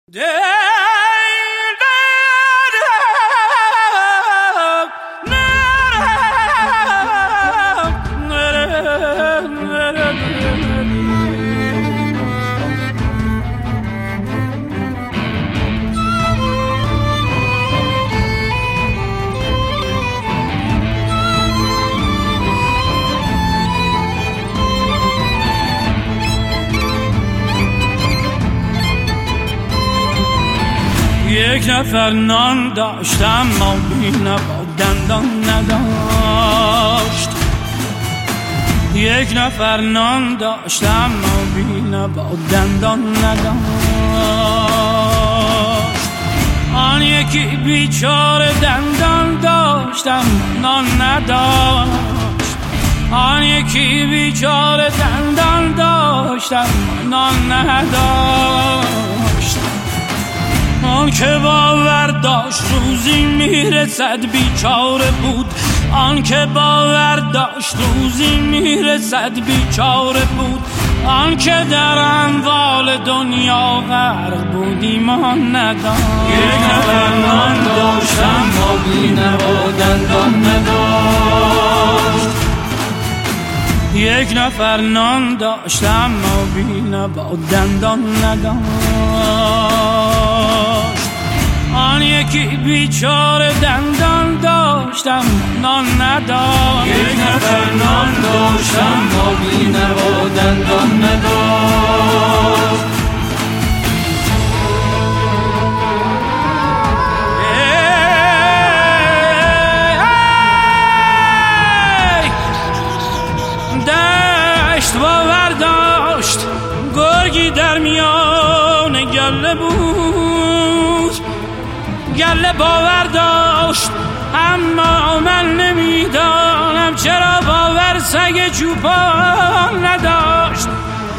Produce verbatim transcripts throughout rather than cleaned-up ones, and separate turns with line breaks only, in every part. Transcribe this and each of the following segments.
یک نفر نان داشتم ما بینه با دندان نداشت. یک نفر نان داشتم ما بینه با دندان نداشت. آن یکی بیچاره دندان داشتم نان نداشت. آن یکی بیچاره دندان داشتم نان نداشت. آن که باور داشت روزی میرسد بیچاره بود. آن که باور داشت روزی میرسد بیچاره بود. آن که در اموال دنیا غرق بود ایمان نداشت.
یک نفر نان داشتم ما بینه و دندان نداشت.
یک نفر نان داشتم ما بینه با دندان نداشت. آن یکی بیچاره دندان داشتم نان نداشت.
یک نفر نان داشتم ما بینه و دندان نداشت.
باور داشت گرگی در میان گله بود. گله باور داشت اما من نمیدانم چرا باور سگ چوپان نداشت.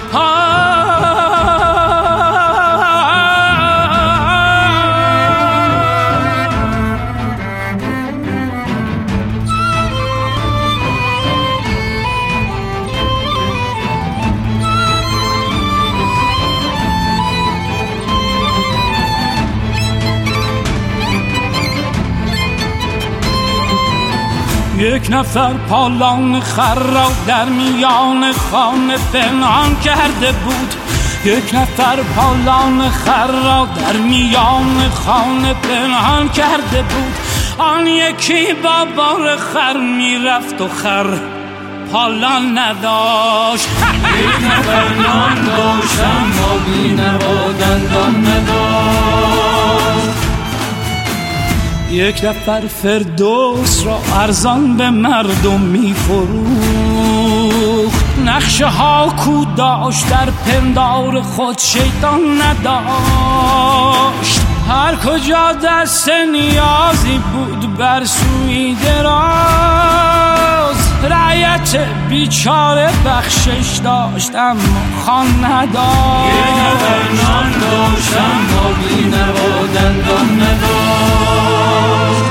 یک نفر پالان خر را در میان خانه پنهان کرده بود. یک نفر پالان خر را در میان خانه پنهان کرده بود. آن یکی با بار خر میرفت و خر پالان نداشت.
یک نفر نان داشتم ما بینه و دندان نداشت.
یک نفر فردوس را ارزان به مردم می‌فروخت. نقشه ها کو داشت در پندار خود شیطان نداشت. هر کجا دست نیازی بود بر سوی دراز. رعیت بیچاره بخشش داشت اما خان نداشت.
یک نفر نان داشتم ما بینه و دندان نداشت.